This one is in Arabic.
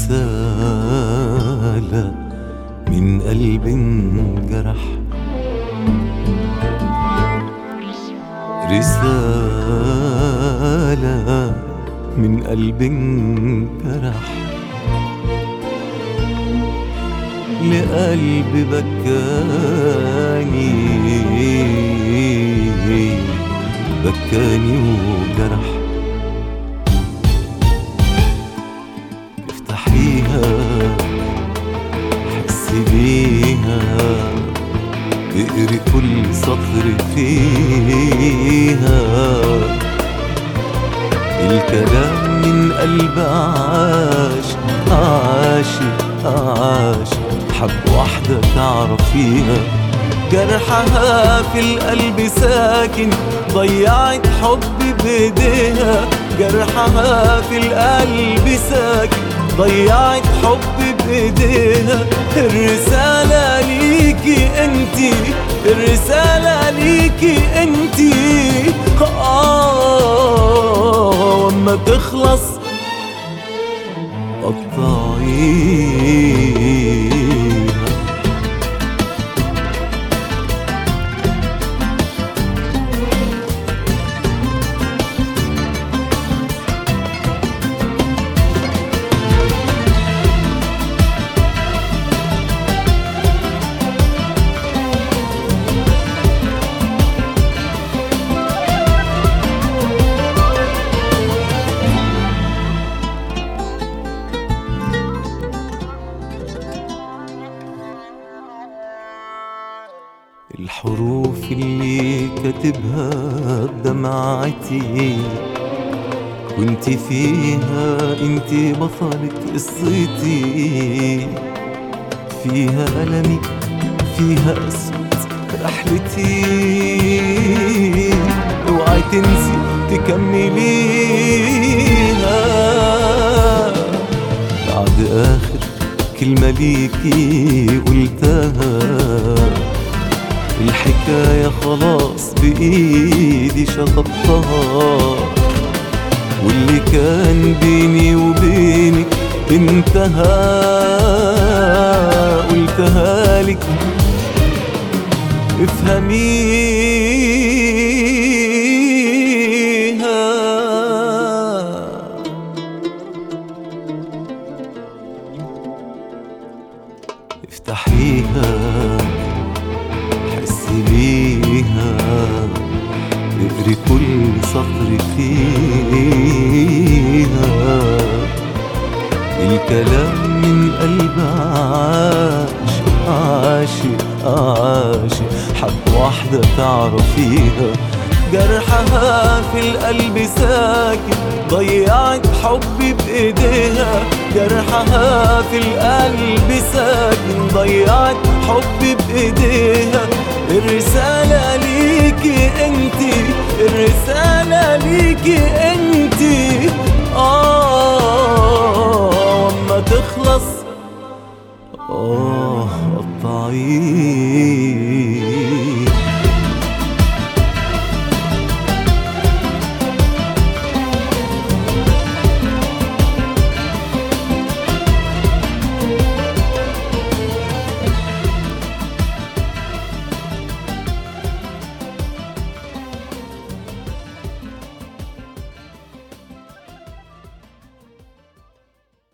رسالة من قلب انجرح، رسالة من قلب انجرح، لقلب بكاني وجرح. افتحيها حسي بيها، اقري كل سطر فيها، الكلام من قلب عاش حب واحدة تعرفيها. جرحها في القلب ساكن، ضيعت حبي بايديها. جرحها في القلب ساكن، ضيعت حبي بايديها. الرسالة ليكي انتي، الرسالة ليكي انتي. وما تخلص قطعيها. الحروف اللي كاتبها بدمعتي، كنت فيها انت بطلة قصتي. فيها ألمي، فيها أسود رحلتي. اوعي تنسي تكمليها. بعد آخر كلمة ليكي قلتها، الحكاية خلاص بإيدي شطبتها. واللي كان بيني وبينك انتهى، قلتها لك افهميها. افتحيها حسي بيها، اقري كل سطر فيها، الكلام من قلب عاشق حب واحدة تعرفيها. جرحها في القلب ساكن، ضيعت حبي بإيديها. جرحها في القلب ساكن، ضيعت حبي بإيديها. الرسالة ليكي انتي، الرسالة ليكي انتي.